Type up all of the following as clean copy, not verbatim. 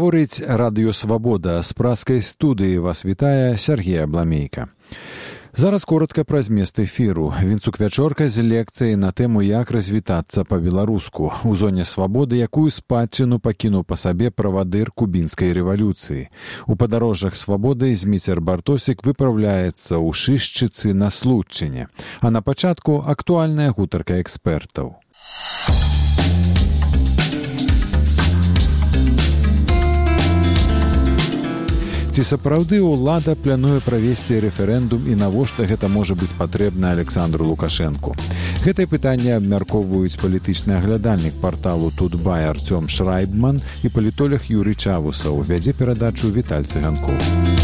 Гаворыць Радыё Свабода. З празкай студыі вас вітае Сергей Абламейка. Зараз коротка пра змест эфіру. Вінцук-вячорка з лекцыяй на тэму «Як развітацца па-беларуску» у зоне свабоды, якую спадчыну пакінуў па сабе правадыр кубінскай рэвалюцыі. У падарожжах свабоды Зміцер Бартосік выпраўляецца ў Шышчыцы на Случчыне. А на пачатку актуальная гутарка экспертаў. Ці сапраўды ўлада плануе правесці рэферэндум і навошта гэта можа быць патрэбна Александру Лукашэнку? Гэтае пытанне абмяркоўваюць палітычны аглядальнік парталу «Тутбай» Артём Шрайбман і палітолог Юрый Чавусаў. Вядзе перадачу Віталь Цыганкоў.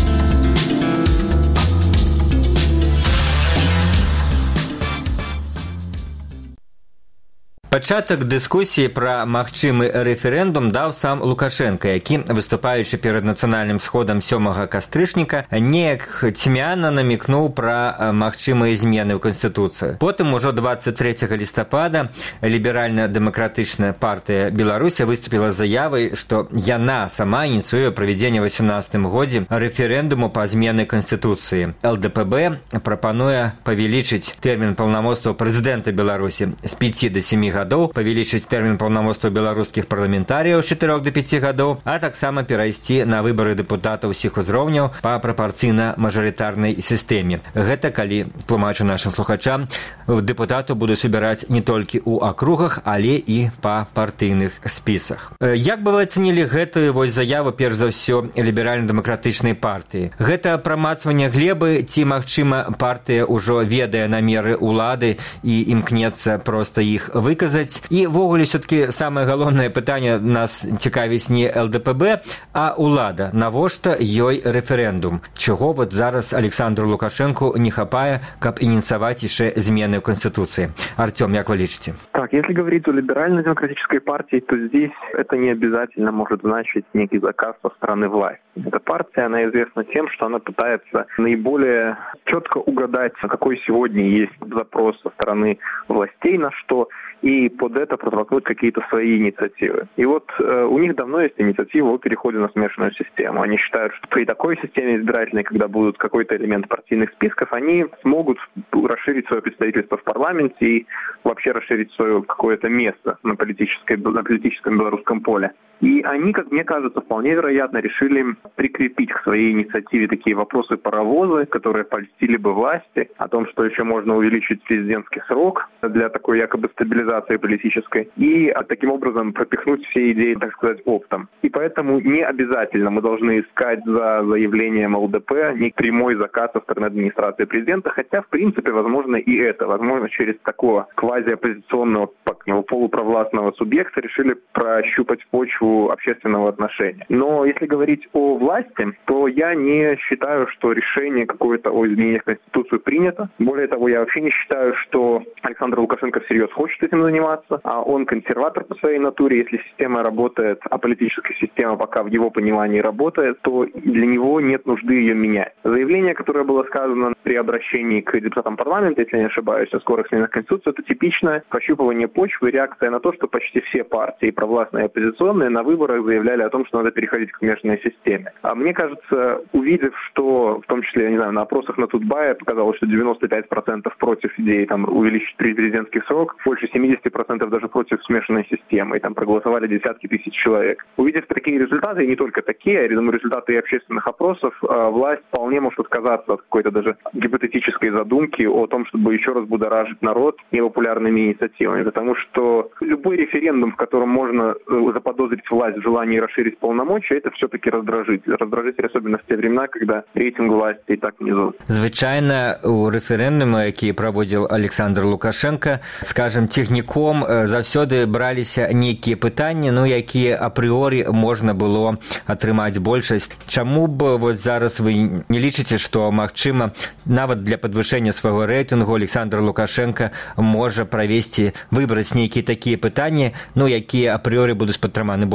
Пачатак дыскусіі пра магчымы рэферэндум даў сам Лукашенко, які, выступаючы перад нацыянальным сходам 7 кастрычніка, неяк цьмяна намікнуў пра магчымыя змены ў Канстытуцыі. Потым, ужо 23 лістапада, ліберальна-дэмакратычная партыя Беларусі выступіла з заявай, што яна сама ініцыюе правядзенне ў 18 годзе рэферэндуму па змены Канстытуцыі. ЛДПБ прапануе павялічыць тэрмін паўнамоцтваў прэзідэнта Беларусі з 5 до 7 гадоў, павялічыць тэрмін паўнамоцтваў беларускіх парламентарыяў з 4 до 5 гадоў, а таксама перайсці на выбары дэпутатаў усіх узроўняў па прапарцыйна-мажарытарнай сістэме. Гэта калі, тлумачу нашым слухачам, дэпутатаў будуць выбіраць не толькі ў акругах, але і па партыйных спісах. Як бы вы ацэнілі гэтую заяву, перш за ўсё, ліберальна-дэмакратычнай партыі? Гэта прамацванне глебы, ці, магчыма, партыя ўжо ведае намеры ўлады і імкнецца проста іх выказаць? І ввогуле все-таки самае галоўнае пытанне нас цікавіць не ЛДПБ, а ўлада. Навошта ёй рэферэндум? Чаго вот зараз Александру Лукашенку не хапае, каб ініцыяваць яшчэ змены ў Конституции? Артём, як вы лічыце? Так, если говорить о либерально-демократической партии, то здесь это не обязательно может значить некий заказ со стороны власти. Эта партия, она известна тем, что она пытается наиболее четко угадать, какой сегодня есть запрос со стороны властей на что, и под это протолкнуть какие-то свои инициативы. И вот у них давно есть инициатива о переходе на смешанную систему. Они считают, что при такой системе избирательной, когда будут какой-то элемент партийных списков, они смогут расширить свое представительство в парламенте и вообще расширить свое какое-то место на политическом белорусском поле. И они, как мне кажется, вполне вероятно решили прикрепить к своей инициативе такие вопросы-паровозы, которые польстили бы власти, о том, что еще можно увеличить президентский срок для такой якобы стабилизации политической, и таким образом пропихнуть все идеи, так сказать, оптом. И поэтому не обязательно мы должны искать за заявлением ЛДП не прямой заказ со стороны администрации президента, хотя, в принципе, возможно и это. Возможно, через такого квазиоппозиционного, полупровластного субъекта решили прощупать почву общественного отношения. Но если говорить о власти, то я не считаю, что решение какое-то о изменении в Конституцию принято. Более того, я вообще не считаю, что Александр Лукашенко всерьез хочет этим заниматься, а он консерватор по своей натуре. Если система работает, а политическая система пока в его понимании работает, то для него нет нужды ее менять. Заявление, которое было сказано при обращении к депутатам парламента, если я не ошибаюсь, о скорых сменах Конституции, это типичное прощупывание почвы, реакция на то, что почти все партии, провластные и оппозиционные, на выборах заявляли о том, что надо переходить к смешанной системе. А мне кажется, увидев, что, в том числе, я не знаю, на опросах на Тутбае показалось, что 95% против идеи увеличить президентский срок, больше 70% даже против смешанной системы, и там проголосовали десятки тысяч человек. Увидев такие результаты, и не только такие, а думаю, результаты общественных опросов, власть вполне может отказаться от какой-то даже гипотетической задумки о том, чтобы еще раз будоражить народ непопулярными инициативами, потому что любой референдум, в котором можно заподозрить власть в желании расширить полномочия, это все-таки раздражитель. Раздражитель, особенно в те времена, когда рейтинг власти и так внизу. Звычайно, у рэферэндума, які праводзіў Александр Лукашенко, скажем, цягніком заўсёды браліся нейкія пытанні, якія апрыорі можна было атрымаць большасць. Чаму б зараз вы не лічыце, што, магчыма, нават для падвышэння свайго рэйтынгу Александр Лукашенко можа выбраць нейкія такія пытанні, якія апрыорі будуць падтрыманы больш?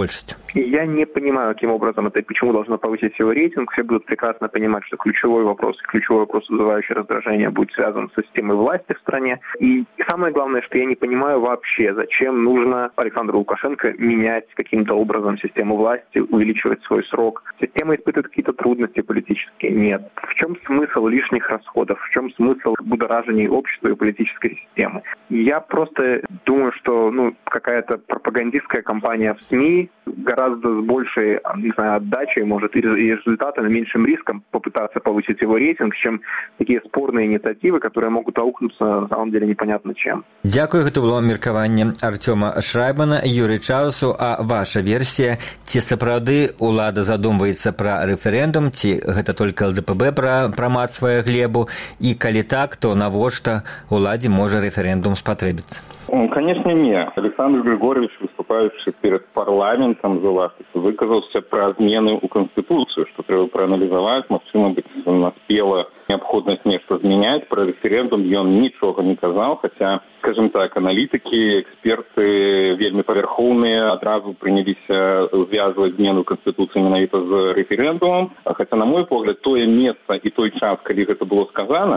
большасцю? Я не понимаю, каким образом это и почему должно повысить его рейтинг. Все будут прекрасно понимать, что ключевой вопрос, вызывающий раздражение, будет связан с системой власти в стране. И самое главное, что я не понимаю вообще, зачем нужно Александру Лукашенко менять каким-то образом систему власти, увеличивать свой срок. Система испытывает какие-то трудности политические? Нет. В чем смысл лишних расходов? В чем смысл будоражения общества и политической системы? Я просто думаю, что какая-то пропагандистская кампания в СМИ гораздо с большей, не знаю, отдачей, может, и результатами, меньшим риском попытаться повысить его рейтинг, чем такие спорные инициативы, которые могут аукнуться на самом деле непонятно чем. Дякую, гэта было меркаванне Артёма Шрайбмана, Юрий Чаусу. А ваша версія, ці сапраўды улада задумваецца пра рэферэндум, ці гэта толькі ЛДПБ прамацвае глебу, і калі так, то навошта уладзе можа рэферэндум спатрэбіцца? Конечно, нет. Александр Григорьевич, выступающий перед парламентом за власть, выказался про змены у Конституцию, что треба проанализовать, магчыма быть наспела необходимость нечто зменять. Про референдум он ничего не сказал, хотя, скажем так, аналитики, эксперты вельми поверховные одразу принялись связывать змену Конституции менавіта з референдумом. Хотя, на мой погляд, тое место и той час, калі это было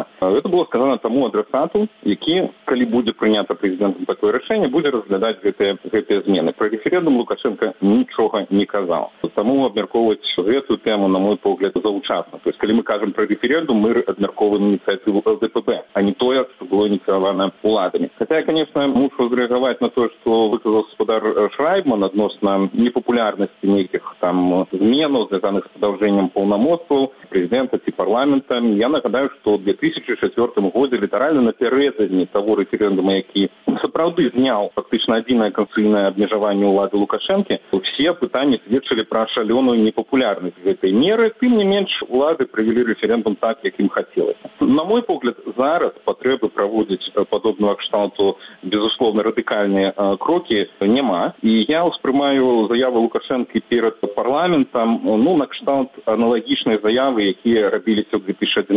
сказано тому адресату, які, калі будет принято президентом такое решение, будет разглядать гэтыя змены. Про референдум Лукашенко ничего не казал. Тому обмярковывать эту тему, на мой погляд, заучасно. То есть, калі мы кажем про референдум, мы обмярковываем инициативу ЛДПБ, а не тое, что было инициировано уладами. Хотя я, конечно, мушу зреагировать на то, что выказал господар Шрайбман относно непопулярности неких там зменов, связанных с продолжением полномоцтвов президента и парламента. Я нагадаю, что в 2004 году литерально напярэдадні того референдума, які сапраўды зняў фактычна адзінае канстытуцыйнае абмежаванне ўлады Лукашэнкі, все пытанні сведчылі пра шалёную непапулярнасць гэтай меры. Тым не менш, улады правялі рэферэндум так, як ім хацелася. На мой погляд, зараз патрэбы праводзіць падобного кшталту, безусловно, радыкальныя крокі няма. І я ўспрымаю заявы Лукашэнкі перад парламентам, на кшталт аналагічнай заявы, якія рабіліся ў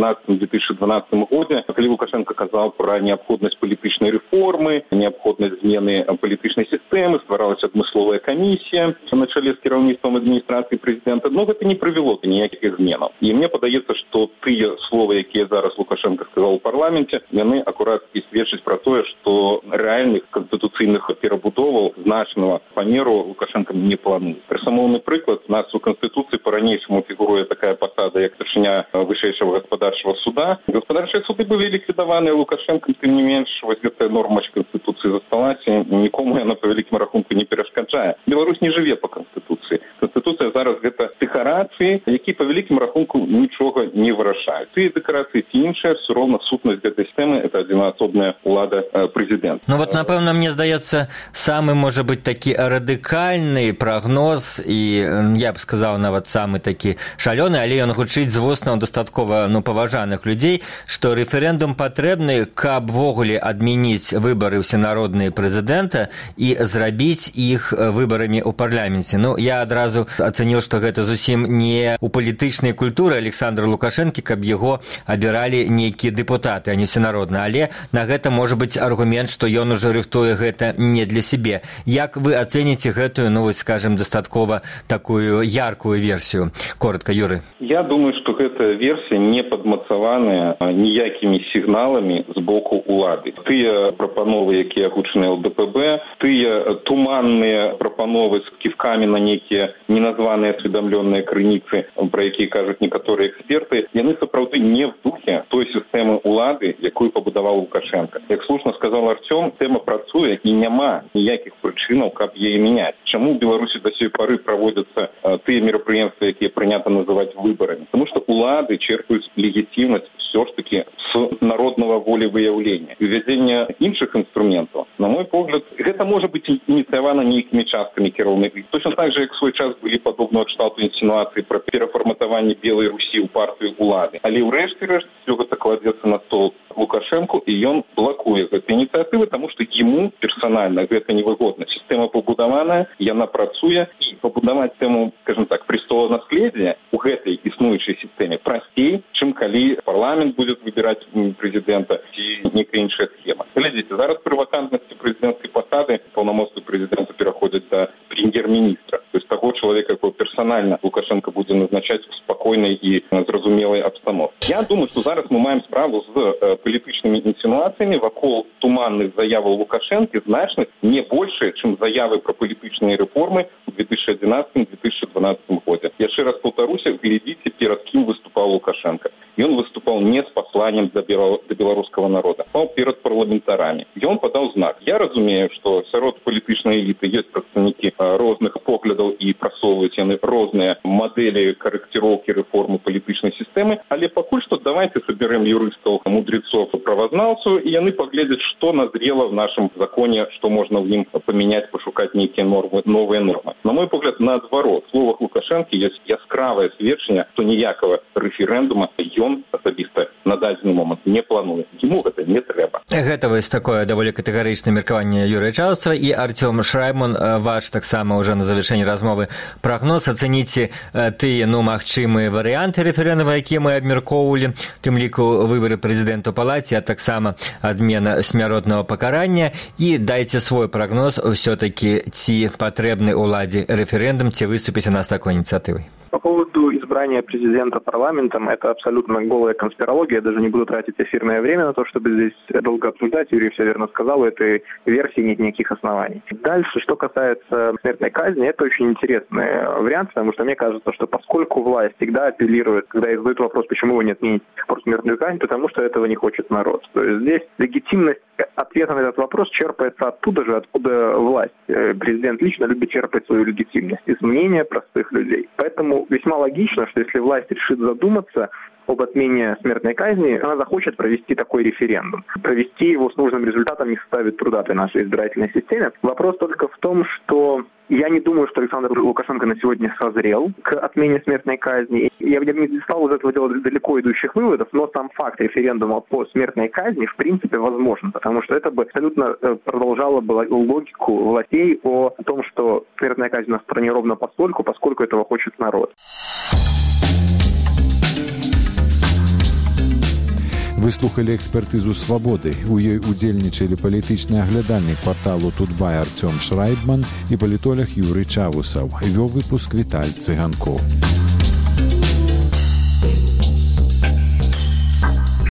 2011-2012 годзе, калі Лукашенко казаў пра неабходнасць палітычнай рэформы, неабходнасць змены палітычнай сістэмы, стваралася адмысловая камісія на чале з кіраўніцтвам адміністрацыі прэзідэнта. Гэта не прывяло да ніякіх зменаў. І мне падаецца, што тыя словы, якія зараз Лукашенко сказаў у парламенце, яны акурат і сведчаць пра тое, што рэальных канстытуцыйных перабудоваў значнага памеру Лукашенко не плануе. Прысамоўны прыклад, у нас у Канстытуцыі па-ранейшаму фігуруе такая пасада, як старшыня вышэйшага гаспадарчага суда. Гаспадарчыя суды былі ліквідаваныя Лукашенкам, тым не менш, вось гэтая норма Конституции засталася, нікому яна по великому рахунку не перашкаджае. Беларусь не жыве по Конституции. Конституция зараз гэта дэкарацыі, які по великому рахунку нічога не вырашаюць. Тыя дэкарацыі ці іншыя, все роўна сутнасць гэтай сістэмы это адзінаасобная улада прэзідэнта. Напэўна, мне здаецца, самы можа быць такі радыкальны прагноз і я б сказаў нават самы такі шалёны, але ён гучыць з вуснаў дастаткова паважаных людзей, што рэферэндум патрэбны, каб ввогуле адмяніць выбары ўсенародныя прэзідэнта і зрабіць іх выбарамі ў парламенце. Я адразу ацаніў, што гэта зусім не ў палітычнай культуры Александра Лукашэнкі, каб яго абіралі нейкія дэпутаты, а не всенародна. Але на гэта можа быць аргумент, што ён ужо рыхтуе гэта не для сябе. Як вы ацэніце гэтую, скажем, дастаткова такую яркую версію? Коротка, Юрый. Я думаю, што гэтая версія не падмацаваная ніякімі сігналамі з боку улады. Тыя прапановы, якія агучаныя ЛДПБ, тыя туманныя прапановы з ківкамі на нейкія неназваныя асведамлёныя крыніцы, пра якія кажуць некаторыя эксперты, яны сапраўды не в духе той сістэмы улады, якую пабудаваў Лукашенко. Як слушна сказал Артём, тэма працуе і няма ніякіх прычынаў, каб яе мяняць. Чаму ў Беларусі да сёй пары праводзяцца тыя мерапрыемствы, якія прынята называць выбарамі? Потому что улады черпаюць легітимнасць все ж таки с народного волевыявления. Введение іншых инструментов, на мой погляд, это может быть инициировано нейкими частками кіроўных. Точно так же, як в свой час были подобного кшталту инсинуации про переформатование Белой Руси у партии улады. Але ўрэшце-рэшт все это кладется на стол Лукашенко, и он блокует эту инициативу, потому что ему персонально это невыгодно. Система побудованная, яна працуе, и побудовать тему, скажем так, престолонаследия у этой існуючай системе простей, чем калі парламент будет выбирать президента и некая іншая схема. Глядите, зараз при вакантности президентской посады полномочия президента переходят до премьер-министра. То есть человека, якого персонально Лукашенко будет назначать в спокойной и зразумелой обстановке. Я думаю, что зараз мы маем справу с политическими инсинуациями вокруг туманных заяв Лукашенко, значных не больше, чем заявы про политические реформы в 2011-2012 году. Я еще раз повторюсь, глядите, перед кем выступал Лукашенко. И он выступал не с посланием до белорусского народа, а перед парламентарами. И он подал знак. Я разумею, что сярод політичної элиты есть представники разных поглядов и просовывают они разные модели корректировки реформы политичной системы. Але покуль что давайте соберем юристов, мудрецов и правознавцев, и они поглядят, что назрело в нашем законе, что можно в нем поменять, пошукать некие нормы, новые нормы. На мой погляд, наоборот, в словах Лукашенко есть яскравое сведчення, что ніякого референдума ён асабіста на дадзены момант не плануе. Ему это не трэба. Гэта вось такое даволі катэгарычнае меркаванне Юрыя Чаўсава і Артём Шрайман, ваш таксама ўжо на завяршэнні размовы прагноз. Ацэніце тыя, магчымыя варыянты рэферэндума, якія мы абмяркоўвалі, тым ліку выбары прэзідэнта ў палаце, а таксама адмена смяротнага пакарання, і дайце свой прагноз ўсё-такі, ці патрэбны ўладзе рэферэндум, ці выступіць у нас такой инициативой. По поводу избрания президента парламентом, это абсолютно голая конспирология. Я даже не буду тратить эфирное время на то, чтобы здесь долго обсуждать. Юрий все верно сказал, у этой версии нет никаких оснований. Дальше, что касается смертной казни, это очень интересный вариант, потому что мне кажется, что поскольку власть всегда апеллирует, когда ей задают вопрос, почему вы не отмените смертную казнь, потому что этого не хочет народ. То есть здесь легитимность ответа на этот вопрос черпается оттуда же, откуда власть. Президент лично любит черпать свою легитимность из мнения простых людей. Поэтому весьма логично, что если власть решит задуматься об отмене смертной казни, она захочет провести такой референдум. Провести его с нужным результатом не составит труда при нашей избирательной системе. Вопрос только в том, что я не думаю, что Александр Лукашенко на сегодня созрел к отмене смертной казни. Я не стал из этого делать далеко идущих выводов, но сам факт референдума по смертной казни в принципе возможен, потому что это бы абсолютно продолжало бы логику властей о том, что смертная казнь у нас в стране ровно поскольку этого хочет народ. Вы слухали экспертызу «Свабоды». У ёй удзельнічалі палітычны аглядальнік парталу «Тутбай» Артём Шрайман і палітолог Юрый Чавусаў. Вёў выпуск Віталь Цыганкоў.